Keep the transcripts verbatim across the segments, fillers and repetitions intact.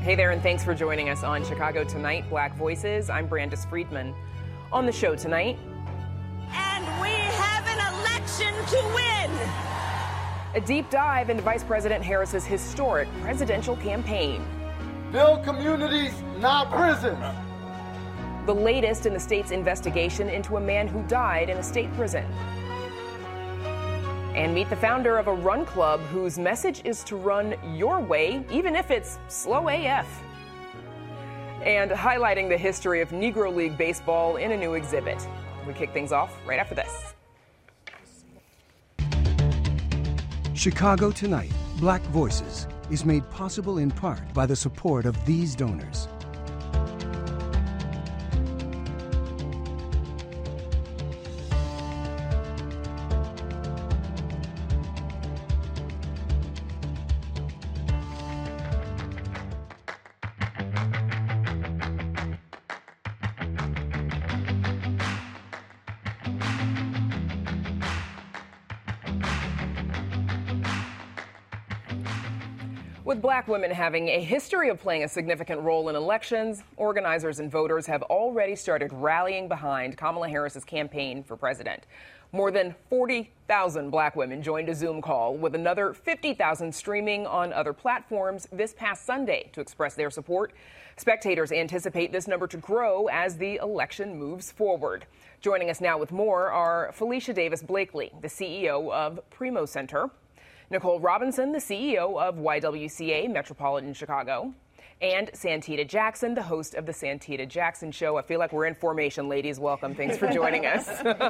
Hey there, and thanks for joining us on Chicago Tonight, Black Voices. I'm Brandis Friedman. On the show tonight... And we have an election to win! A deep dive into Vice President Harris's historic presidential campaign. Build communities, not prisons. The latest in the state's investigation into a man who died in a state prison. And meet the founder of a run club whose message is to run your way, even if it's slow A F. And highlighting the history of Negro League baseball in a new exhibit. We kick things off right after this. Chicago Tonight, Black Voices, is made possible in part by the support of these donors. With black women having a history of playing a significant role in elections, organizers and voters have already started rallying behind Kamala Harris's campaign for president. More than forty thousand black women joined a Zoom call, with another fifty thousand streaming on other platforms this past Sunday to express their support. Spectators anticipate this number to grow as the election moves forward. Joining us now with more are Felicia Davis Blakely, the C E O of Primo Center, Nicole Robinson, the C E O of Y W C A Metropolitan Chicago, and Santita Jackson, the host of the Santita Jackson Show. I feel like we're in formation, ladies. Welcome. Thanks for joining us.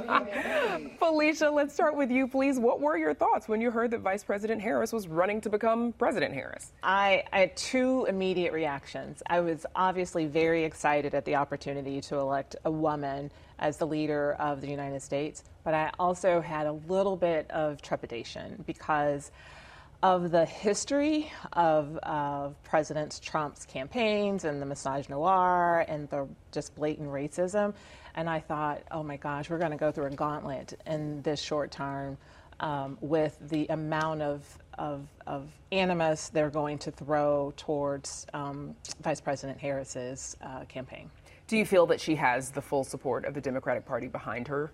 Felicia, let's start with you, please. What were your thoughts when you heard that Vice President Harris was running to become President Harris? I, I had two immediate reactions. I was obviously very excited at the opportunity to elect a woman as the leader of the United States, but I also had a little bit of trepidation because of the history of, of President Trump's campaigns and the misogynoir and the just blatant racism. And I thought, oh my gosh, we're going to go through a gauntlet in this short term um, with the amount of, of, of animus they're going to throw towards um, Vice President Harris's uh, campaign. Do you feel that she has the full support of the Democratic Party behind her?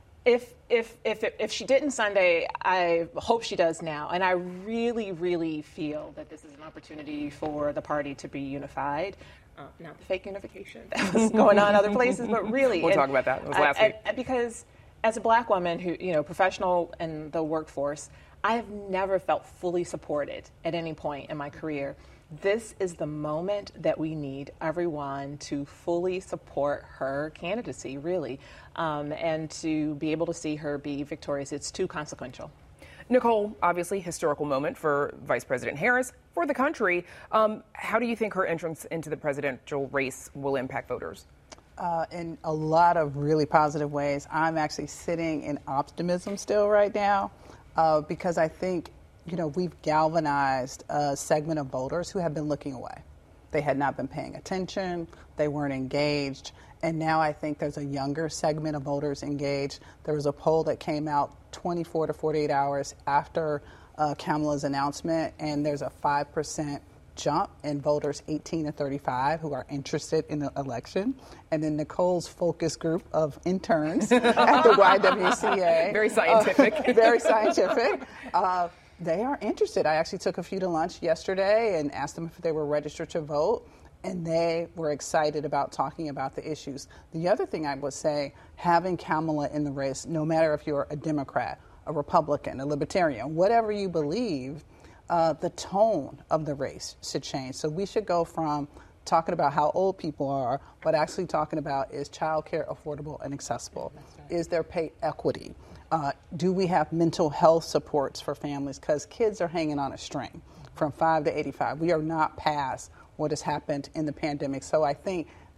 If if if if she didn't Sunday, I hope she does now. And I really, really feel that this is an opportunity for the party to be unified. Uh, not the fake unification that was going on other places, but really. We'll and, talk about that. It was last I, week. I, because as a black woman who, you know, professional in the workforce, I have never felt fully supported at any point in my career. This is the moment that we need everyone to fully support her candidacy, really, um, and to be able to see her be victorious. It's too consequential. Nicole, obviously historical moment for Vice President Harris, for the country. Um, how do you think her entrance into the presidential race will impact voters? Uh, in a lot of really positive ways. I'm actually sitting in optimism still right now uh, because I think you know, we've galvanized a segment of voters who have been looking away. They had not been paying attention, they weren't engaged, and now I think there's a younger segment of voters engaged. There was a poll that came out twenty-four to forty-eight hours after uh, Kamala's announcement, and there's a five percent jump in voters eighteen to thirty-five who are interested in the election. And then Nicole's focus group of interns at the Y W C A. Very scientific. Uh, very scientific. Uh, They are interested. I actually took a few to lunch yesterday and asked them if they were registered to vote, and they were excited about talking about the issues. The other thing I would say, having Kamala in the race, no matter if you're a Democrat, a Republican, a Libertarian, whatever you believe, uh, the tone of the race should change. So we should go from talking about how old people are, but actually talking about, is childcare affordable and accessible? Right. Is there pay equity? Uh, do we have mental health supports for families? Because kids are hanging on a string from five to eighty-five. We are not past what has happened in the pandemic. So I think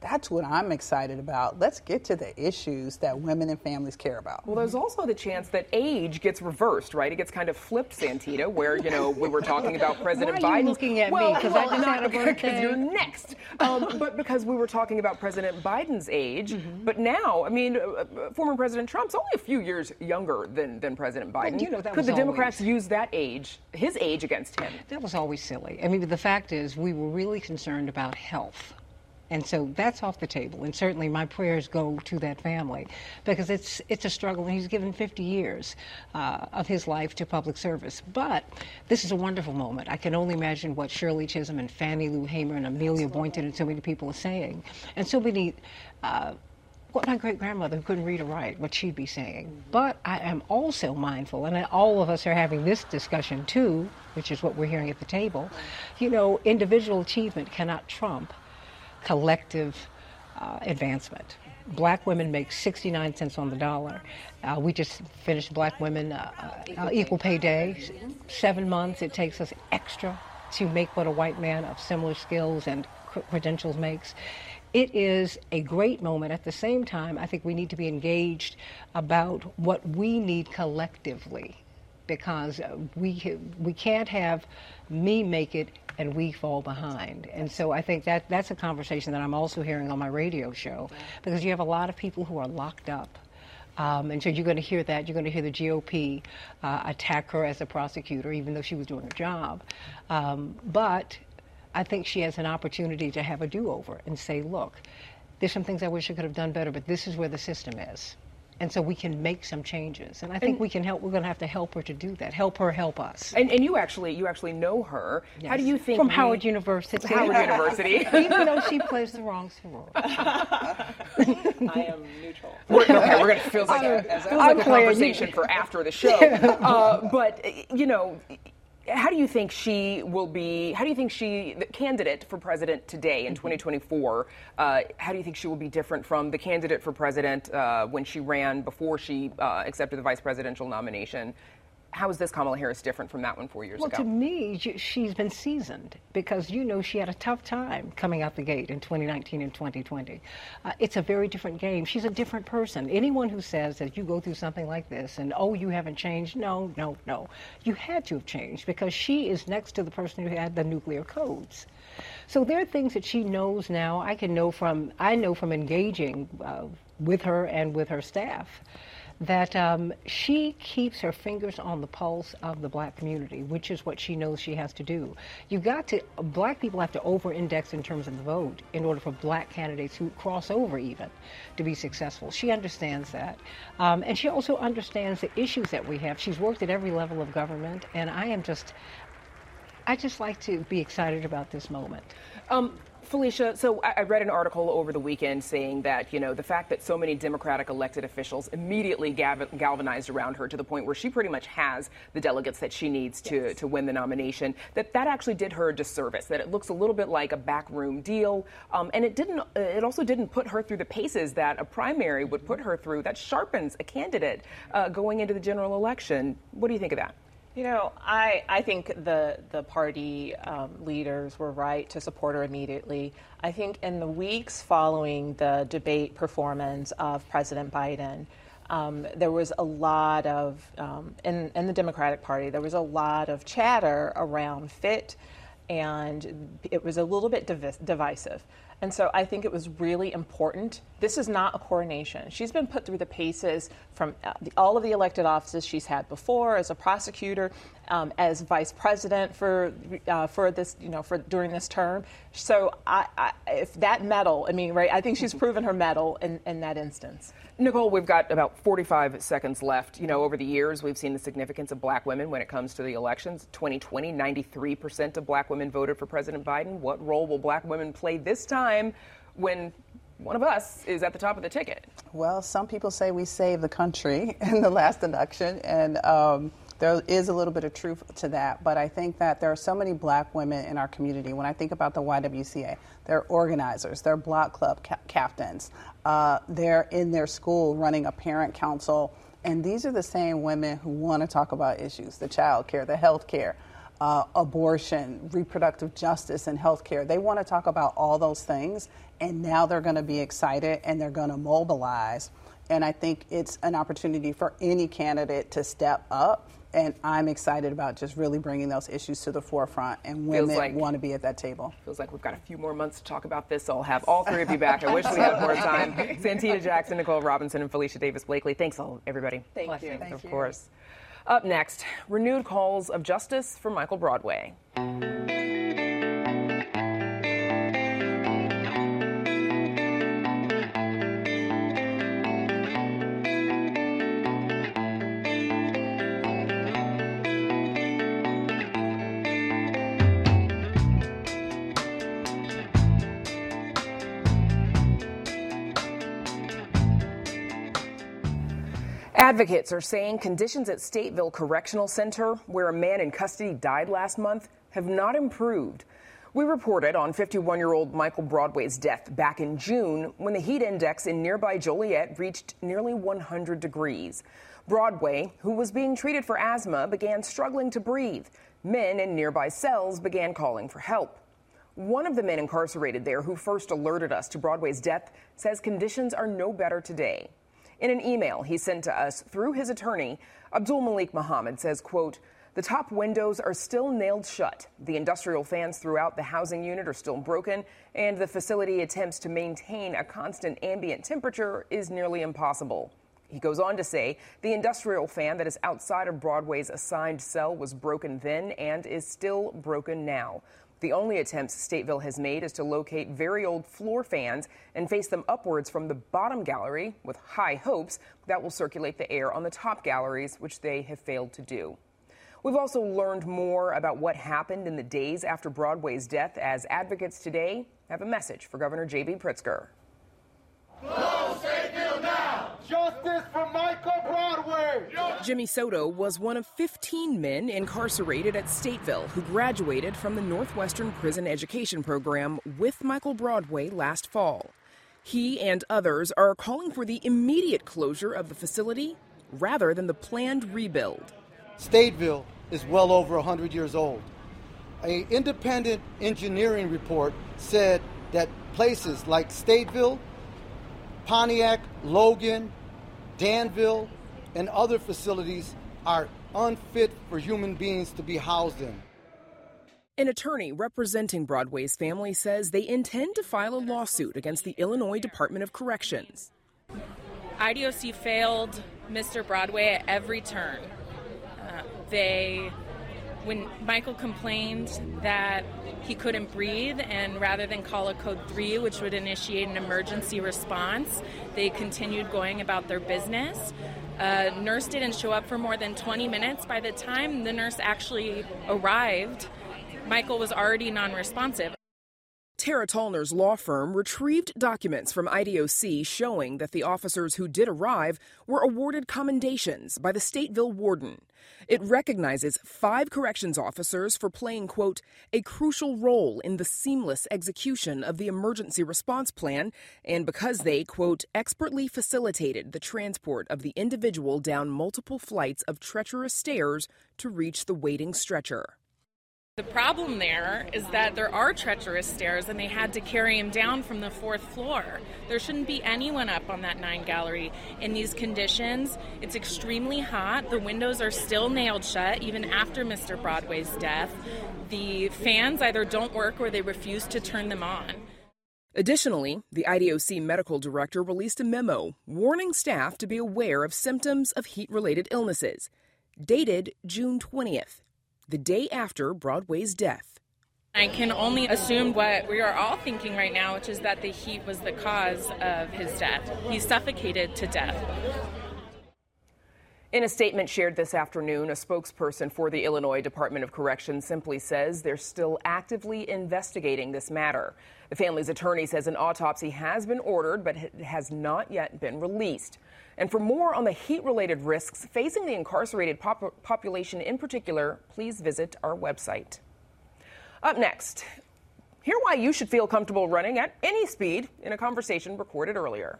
That's what I'm excited about. Let's get to the issues that women and families care about. Well, there's also the chance that age gets reversed, right? It gets kind of flipped, Santita, where, you know, we were talking about President Biden. Why are you looking at well, me? Because well, I just not had a because birthday. you're next. Um, but because we were talking about President Biden's age. Mm-hmm. But now, I mean, uh, former President Trump's only a few years younger than, than President Biden. Well, you know, that Could was the Democrats always... use that age, his age, against him? That was always silly. I mean, the fact is, we were really concerned about health. And so that's off the table. And certainly my prayers go to that family because it's it's a struggle. And he's given fifty years uh, of his life to public service. But this is a wonderful moment. I can only imagine what Shirley Chisholm and Fannie Lou Hamer and Amelia Boynton and so many people are saying. And so many, uh, what my great-grandmother who couldn't read or write, what she'd be saying. But I am also mindful, and all of us are having this discussion too, which is what we're hearing at the table. You know, individual achievement cannot trump collective uh, advancement. Black women make sixty-nine cents on the dollar. Uh, we just finished Black Women uh, uh, Equal Pay Day. Seven months it takes us extra to make what a white man of similar skills and credentials makes. It is a great moment. At the same time, I think we need to be engaged about what we need collectively, because we we can't have me make it and we fall behind. And so I think that that's a conversation that I'm also hearing on my radio show, because you have a lot of people who are locked up. Um, and so you're going to hear that. You're going to hear the G O P uh, attack her as a prosecutor, even though she was doing her job. Um, but I think she has an opportunity to have a do-over and say, look, there's some things I wish I could have done better, but this is where the system is. And so we can make some changes. And I think and, we can help. We're going to have to help her to do that. Help her help us. And, and you actually you actually know her. Yes. How do you think From we, Howard University. Howard University. Even though she plays the wrong sorority. I am neutral. We're, okay, we're going to feel like a, feels like a conversation you. for after the show. Uh, but, you know, how do you think she will be, how do you think she, the candidate for president today in twenty twenty-four, uh, how do you think she will be different from the candidate for president uh, when she ran before she uh, accepted the vice presidential nomination? How is this Kamala Harris different from that one four years well, ago? Well, to me, she's been seasoned because, you know, she had a tough time coming out the gate in twenty nineteen and twenty twenty. Uh, it's a very different game. She's a different person. Anyone who says that you go through something like this and, oh, you haven't changed, no, no, no. You had to have changed because she is next to the person who had the nuclear codes. So there are things that she knows now. I can know from, I know from engaging uh, with her and with her staff, that um, she keeps her fingers on the pulse of the black community, which is what she knows she has to do. You've got to, black people have to over-index in terms of the vote in order for black candidates who cross over even to be successful. She understands that. Um, and she also understands the issues that we have. She's worked at every level of government, and I am just, I just like to be excited about this moment. Um, Felicia, so I read an article over the weekend saying that, you know, the fact that so many Democratic elected officials immediately gal- galvanized around her to the point where she pretty much has the delegates that she needs to, yes. to win the nomination, that that actually did her a disservice, that it looks a little bit like a backroom deal. Um, and it didn't, it also didn't put her through the paces that a primary would put her through. That sharpens a candidate uh, going into the general election. What do you think of that? You know, I, I think the, the party um, leaders were right to support her immediately. I think in the weeks following the debate performance of President Biden, um, there was a lot of, um, in, in the Democratic Party, there was a lot of chatter around fit, and it was a little bit div- divisive. And so I think it was really important. This is not a coronation. She's been put through the paces from all of the elected offices she's had before as a prosecutor, um, as vice president for uh, for this, you know, for during this term. So I, I, if that medal, I mean, right, I think she's proven her medal in, in that instance. Nicole, we've got about forty-five seconds left. You know, over the years, we've seen the significance of black women when it comes to the elections. twenty twenty, ninety-three percent of black women voted for President Biden. What role will black women play this time when one of us is at the top of the ticket? Well, some people say we saved the country in the last election, and um, there is a little bit of truth to that. But I think that there are so many black women in our community. When I think about the Y W C A, they're organizers, they're block club ca- captains, uh, they're in their school running a parent council, and these are the same women who want to talk about issues, the child care, the health care. uh, abortion, reproductive justice, and health care. They want to talk about all those things, and now they're going to be excited and they're going to mobilize. And I think it's an opportunity for any candidate to step up. And I'm excited about just really bringing those issues to the forefront, and women like, want to be at that table. Feels like we've got a few more months to talk about this. So I'll have all three of you back. I wish we had more time. Santita Jackson, Nicole Robinson, and Felicia Davis Blakely. Thanks, all everybody. Thank Bless you. Thank of you. course. Up next, renewed calls of justice for Michael Broadway. Advocates are saying conditions at Stateville Correctional Center, where a man in custody died last month, have not improved. We reported on fifty-one-year-old Michael Broadway's death back in June when the heat index in nearby Joliet reached nearly one hundred degrees. Broadway, who was being treated for asthma, began struggling to breathe. Men in nearby cells began calling for help. One of the men incarcerated there who first alerted us to Broadway's death says conditions are no better today. In an email he sent to us through his attorney, Abdul Malik Muhammad says, quote, "The top windows are still nailed shut. The industrial fans throughout the housing unit are still broken, and the facility attempts to maintain a constant ambient temperature is nearly impossible." He goes on to say the industrial fan that is outside of Broadway's assigned cell was broken then and is still broken now. The only attempts Stateville has made is to locate very old floor fans and face them upwards from the bottom gallery with high hopes that will circulate the air on the top galleries, which they have failed to do. We've also learned more about what happened in the days after Broadway's death as advocates today have a message for Governor J B Pritzker. Close Stateville now! Justice for Michael Broadway! Jimmy Soto was one of fifteen men incarcerated at Stateville who graduated from the Northwestern Prison Education Program with Michael Broadway last fall. He and others are calling for the immediate closure of the facility rather than the planned rebuild. Stateville is well over one hundred years old. An independent engineering report said that places like Stateville, Pontiac, Logan, Danville, and other facilities are unfit for human beings to be housed in. An attorney representing Broadway's family says they intend to file a lawsuit against the Illinois Department of Corrections. I D O C failed Mister Broadway at every turn. Uh, they, when Michael complained that he couldn't breathe, and rather than call a code three, which would initiate an emergency response, they continued going about their business. A nurse didn't show up for more than twenty minutes. By the time the nurse actually arrived, Michael was already non-responsive. Tara Tallner's law firm retrieved documents from I D O C showing that the officers who did arrive were awarded commendations by the Stateville warden. It recognizes five corrections officers for playing, quote, a crucial role in the seamless execution of the emergency response plan, and because they, quote, expertly facilitated the transport of the individual down multiple flights of treacherous stairs to reach the waiting stretcher. The problem there is that there are treacherous stairs and they had to carry him down from the fourth floor. There shouldn't be anyone up on that nine gallery in these conditions. It's extremely hot. The windows are still nailed shut even after Mister Broadway's death. The fans either don't work or they refuse to turn them on. Additionally, the I D O C medical director released a memo warning staff to be aware of symptoms of heat-related illnesses, dated June twentieth. The day after Broadway's death. I can only assume what we are all thinking right now, which is that the heat was the cause of his death. He suffocated to death. In a statement shared this afternoon, a spokesperson for the Illinois Department of Corrections simply says they're still actively investigating this matter. The family's attorney says an autopsy has been ordered, but it has not yet been released. And for more on the heat-related risks facing the incarcerated pop- population in particular, please visit our website. Up next, hear why you should feel comfortable running at any speed in a conversation recorded earlier.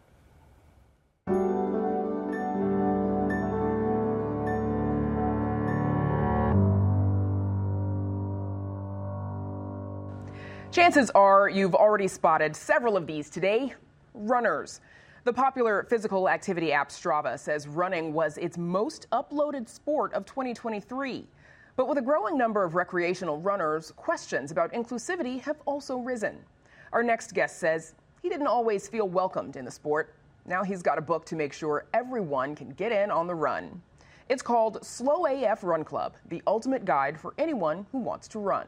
Chances are you've already spotted several of these today. Runners. The popular physical activity app Strava says running was its most uploaded sport of twenty twenty-three. But with a growing number of recreational runners, questions about inclusivity have also risen. Our next guest says he didn't always feel welcomed in the sport. Now he's got a book to make sure everyone can get in on the run. It's called Slow A F Run Club, the ultimate guide for anyone who wants to run.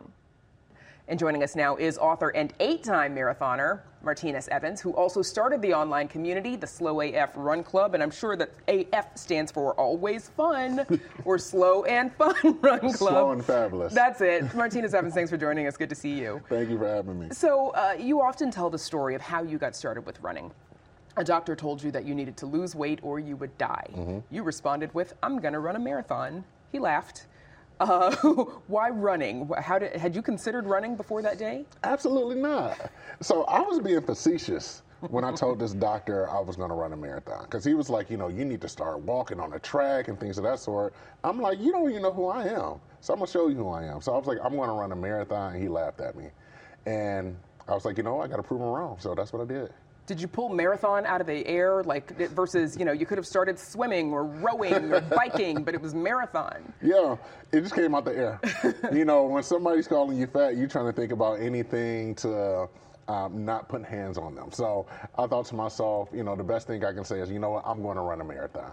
And joining us now is author and eight-time marathoner Martinez Evans, who also started the online community, the Slow A F Run Club, and I'm sure that A F stands for Always Fun, or Slow and Fun Run Club. Slow and fabulous. That's it. Martinez Evans, thanks for joining us. Good to see you. Thank you for having me. So uh, you often tell the story of how you got started with running. A doctor told you that you needed to lose weight or you would die. Mm-hmm. You responded with, I'm going to run a marathon. He laughed. Uh, why running? How did, had you considered running before that day? Absolutely not. So I was being facetious when I told this doctor I was going to run a marathon, because he was like, you know, you need to start walking on a track and things of that sort. I'm like, you don't even know who I am, so I'm going to show you who I am. So I was like, I'm going to run a marathon, and he laughed at me. And I was like, you know, I got to prove him wrong, so that's what I did. Did you pull marathon out of the air, like versus, you know, you could have started swimming or rowing or biking, but it was marathon? Yeah, it just came out the air. You know, when somebody's calling you fat, you're trying to think about anything to um, not put hands on them. So I thought to myself, you know, the best thing I can say is, you know what, I'm going to run a marathon.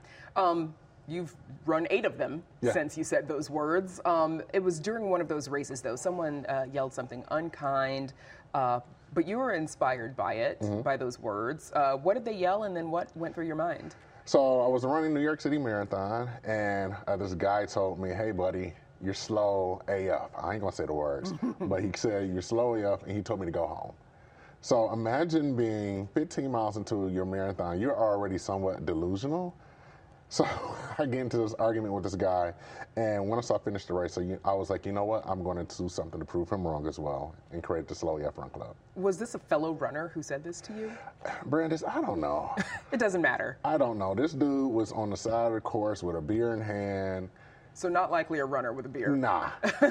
Um, you've run eight of them yeah. since you said those words. Um, it was during one of those races, though, someone uh, yelled something unkind, uh, but you were inspired by it, mm-hmm. by those words. Uh, what did they yell, and then what went through your mind? So I was running New York City Marathon, and uh, this guy told me, hey, buddy, you're slow A F. I ain't going to say the words, but he said, you're slow A F, and he told me to go home. So imagine being fifteen miles into your marathon. You're already somewhat delusional. So I get into this argument with this guy, and once I finished the race, so you, I was like, you know what, I'm going to do something to prove him wrong as well, and create the Slow A F Run Club. Was this a fellow runner who said this to you? Brandis, I don't know. It doesn't matter. I don't know. This dude was on the side of the course with a beer in hand. So not likely a runner with a beer. Nah.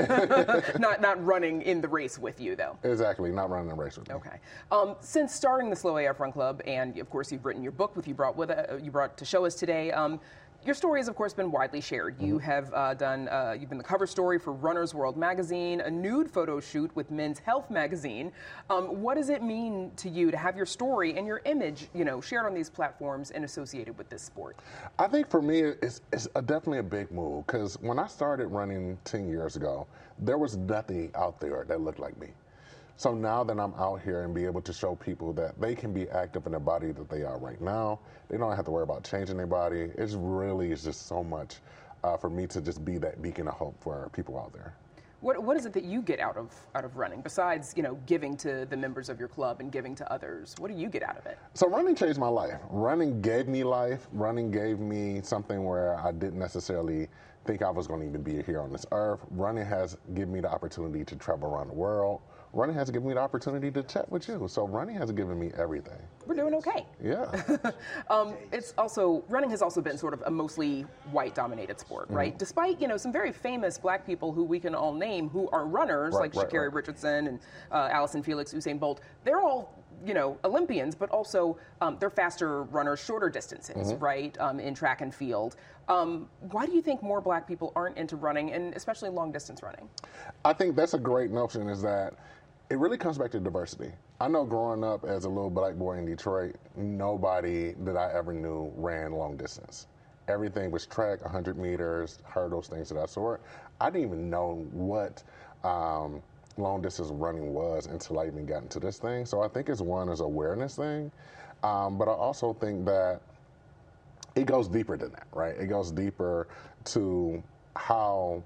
not not running in the race with you, though. Exactly, not running the race with me. Okay. Um, since starting the Slow A F Run Club, and of course you've written your book, with you brought with uh, you brought to show us today. Um, Your story has, of course, been widely shared. You mm-hmm. have uh, done, uh, you've been the cover story for Runner's World magazine, a nude photo shoot with Men's Health magazine. Um, what does it mean to you to have your story and your image, you know, shared on these platforms and associated with this sport? I think for me, it's, it's a, definitely a big move, because when I started running ten years ago, there was nothing out there that looked like me. So now that I'm out here and be able to show people that they can be active in the body that they are right now, they don't have to worry about changing their body. It's really is just so much uh, for me to just be that beacon of hope for people out there. What What is it that you get out of out of running, besides, you know, giving to the members of your club and giving to others? What do you get out of it? So running changed my life. Running gave me life. Running gave me something where I didn't necessarily think I was going to even be here on this earth. Running has given me the opportunity to travel around the world. Running has given me the opportunity to chat with you. So running has given me everything. We're doing okay. Yeah. um, it's also, running has also been sort of a mostly white-dominated sport, right? Mm-hmm. Despite, you know, some very famous black people who we can all name who are runners, right, like right, Sha'Carri right. Richardson and uh, Allison Felix, Usain Bolt. They're all, you know, Olympians, but also um, they're faster runners, shorter distances, mm-hmm. right, um, in track and field. Um, why do you think more black people aren't into running, and especially long-distance running? I think that's a great notion, is that it really comes back to diversity. I know growing up as a little black boy in Detroit, nobody that I ever knew ran long distance. Everything was track, one hundred meters, hurdles, things of that sort. I didn't even know what um, long distance running was until I even got into this thing. So I think it's one is awareness thing, um, but I also think that it goes deeper than that, right? It goes deeper to how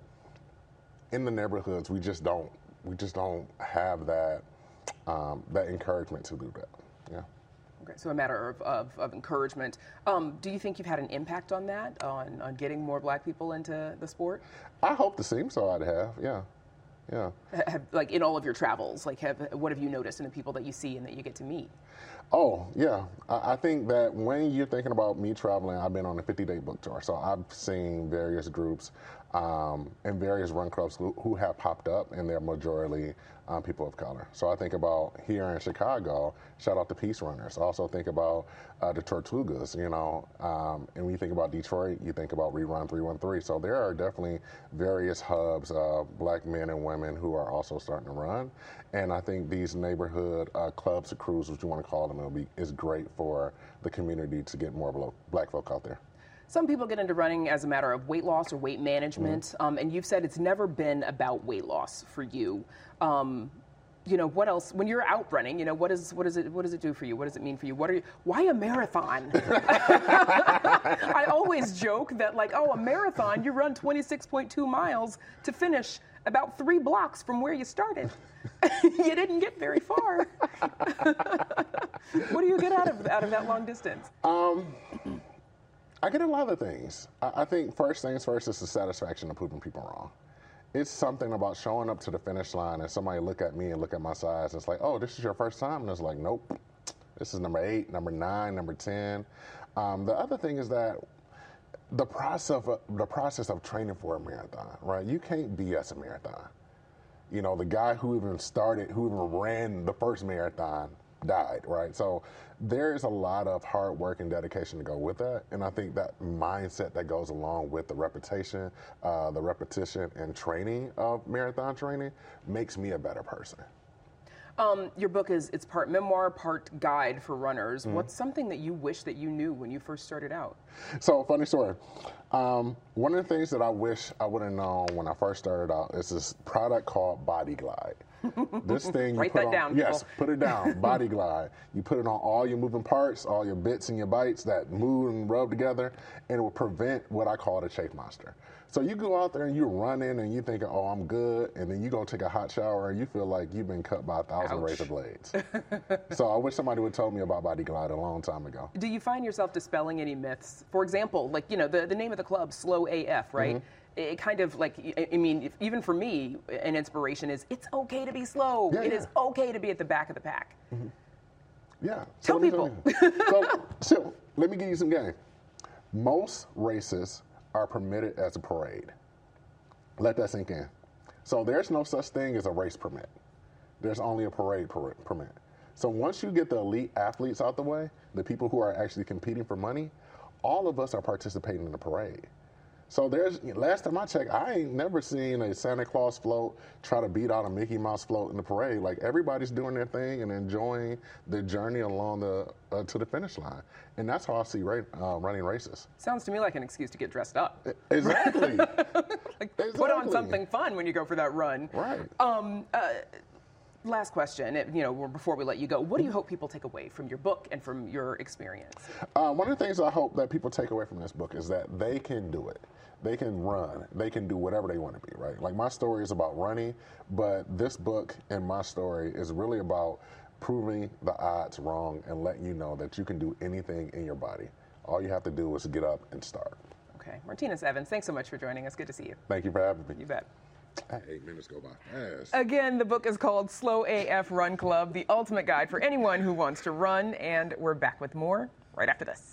in the neighborhoods we just don't we just don't have that um, that encouragement to do that. Yeah. Okay, so a matter of, of, of encouragement. Um, do you think you've had an impact on that, on, on getting more black people into the sport? I hope to seem so I'd have, yeah. Yeah. Have, like in all of your travels, like have, what have you noticed in the people that you see and that you get to meet? Oh, yeah. I, I think that when you're thinking about me traveling, I've been on a fifty-day book tour. So I've seen various groups um, and various run clubs who, who have popped up, and they're majority um, people of color. So I think about here in Chicago, shout out to Peace Runners. I also think about uh, the Tortugas, you know, um, and when you think about Detroit, you think about Rerun three one three. So there are definitely various hubs of black men and women who are also starting to run. And I think these neighborhood uh, clubs or crews, what you want to call them, it'll be, is great for the community to get more black folk out there. Some people get into running as a matter of weight loss or weight management, mm-hmm. um, and you've said it's never been about weight loss for you. Um, you know, what else, when you're out running, you know, what is, what is it, what does it do for you? What does it mean for you? What are you, why a marathon? I always joke that, like, oh, a marathon, you run twenty-six point two miles to finish about three blocks from where you started. You didn't get very far. What do you get out of, out of that long distance? Um, I get a lot of things. I, I think first things first is the satisfaction of proving people wrong. It's something about showing up to the finish line and somebody look at me and look at my size. And it's like, oh, this is your first time? And it's like, nope. This is number eight, number nine, number ten. Um, the other thing is that the process of, the process of training for a marathon, right? You can't B S a marathon. You know, the guy who even started, who even ran the first marathon died, right? So there's a lot of hard work and dedication to go with that. And I think that mindset that goes along with the repetition, uh, the repetition and training of marathon training makes me a better person. Um, your book is, it's part memoir, part guide for runners. Mm-hmm. What's something that you wish that you knew when you first started out? So, funny story. Um, one of the things that I wish I would have known when I first started out is this product called Body Glide. This thing you Write put that on, down, yes, people. put it down, Body Glide. You put it on all your moving parts, all your bits and your bites that move and rub together, and it will prevent what I call the chafe monster. So you go out there and you're running and you thinking, oh, I'm good, and then you go take a hot shower and you feel like you've been cut by a thousand Ouch. razor blades. So I wish somebody would have told me about Body Glide a long time ago. Do you find yourself dispelling any myths? For example, like, you know, the, the name of the club, Slow A F, right? Mm-hmm. It kind of like, I mean, if, even for me, an inspiration is it's okay to be slow. Yeah, it yeah. is okay to be at the back of the pack. Mm-hmm. Yeah. Tell so people. so, so let me give you some game. Most races are permitted as a parade. Let that sink in. So there's no such thing as a race permit. There's only a parade per- permit. So once you get the elite athletes out the way, the people who are actually competing for money, all of us are participating in the parade. So there's, last time I checked, I ain't never seen a Santa Claus float try to beat out a Mickey Mouse float in the parade. Like, everybody's doing their thing and enjoying the journey along the uh, to the finish line. And that's how I see ra- uh, running races. Sounds to me like an excuse to get dressed up. Exactly. Like, exactly. Put on something fun when you go for that run. Right. Um, uh, last question, you know, before we let you go, what do you hope people take away from your book and from your experience? Uh, one of the things I hope that people take away from this book is that they can do it. They can run. They can do whatever they want to be, right? Like, my story is about running, but this book and my story is really about proving the odds wrong and letting you know that you can do anything in your body. All you have to do is get up and start. Okay. Martinus Evans, thanks so much for joining us. Good to see you. Thank you for having me. You bet. Eight minutes go by fast. Again, the book is called Slow A F Run Club, the ultimate guide for anyone who wants to run, and we're back with more right after this.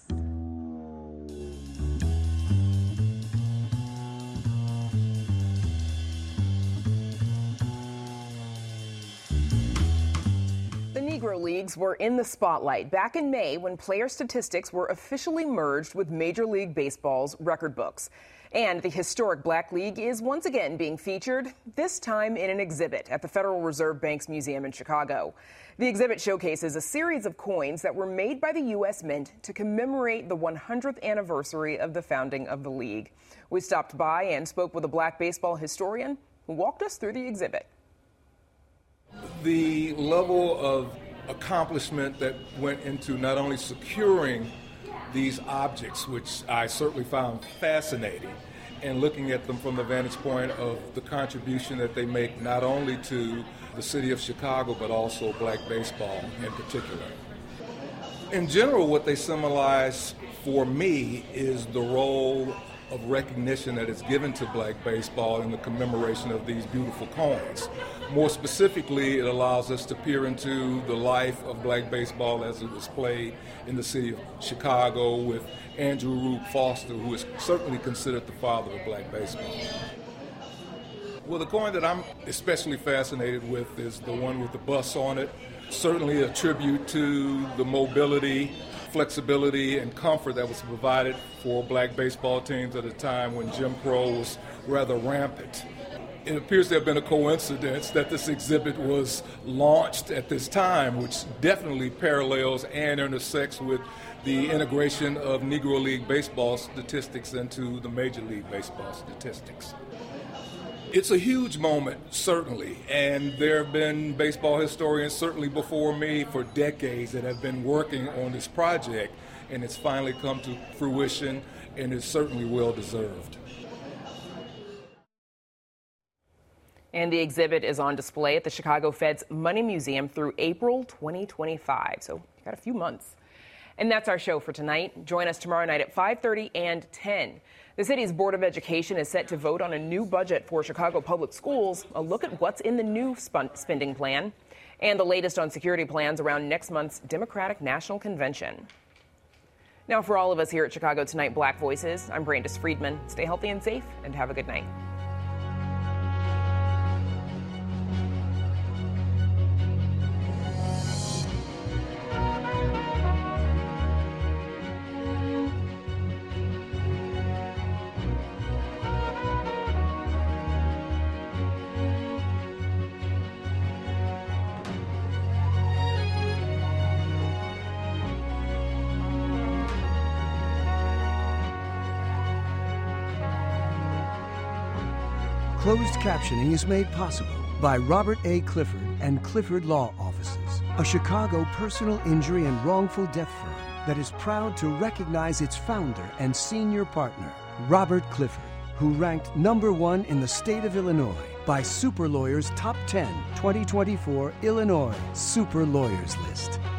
The Negro Leagues were in the spotlight back in May when player statistics were officially merged with Major League Baseball's record books. And the historic Black League is once again being featured, this time in an exhibit at the Federal Reserve Bank's museum in Chicago. The exhibit showcases a series of coins that were made by the U S Mint to commemorate the one hundredth anniversary of the founding of the league. We stopped by and spoke with a black baseball historian who walked us through the exhibit. The level of accomplishment that went into not only securing these objects, which I certainly found fascinating, and looking at them from the vantage point of the contribution that they make not only to the city of Chicago, but also black baseball in particular. In general, what they symbolize for me is the role of recognition that is given to black baseball in the commemoration of these beautiful coins. More specifically, it allows us to peer into the life of black baseball as it was played in the city of Chicago with Andrew Rube Foster, who is certainly considered the father of black baseball. Well, the coin that I'm especially fascinated with is the one with the bus on it. Certainly a tribute to the mobility, flexibility, and comfort that was provided for black baseball teams at a time when Jim Crow was rather rampant. It appears to have been a coincidence that this exhibit was launched at this time, which definitely parallels and intersects with the integration of Negro League baseball statistics into the Major League Baseball statistics. It's a huge moment, certainly, and there have been baseball historians, certainly before me, for decades that have been working on this project, and it's finally come to fruition, and it's certainly well-deserved. And the exhibit is on display at the Chicago Fed's Money Museum through April twenty twenty-five, so you got a few months. And that's our show for tonight. Join us tomorrow night at five thirty and ten. The city's Board of Education is set to vote on a new budget for Chicago Public Schools, a look at what's in the new spending plan, and the latest on security plans around next month's Democratic National Convention. Now, for all of us here at Chicago Tonight Black Voices, I'm Brandis Friedman. Stay healthy and safe, and have a good night. Closed captioning is made possible by Robert A. Clifford and Clifford Law Offices, a Chicago personal injury and wrongful death firm that is proud to recognize its founder and senior partner, Robert Clifford, who ranked number one in the state of Illinois by Super Lawyers Top ten twenty twenty-four Illinois Super Lawyers List.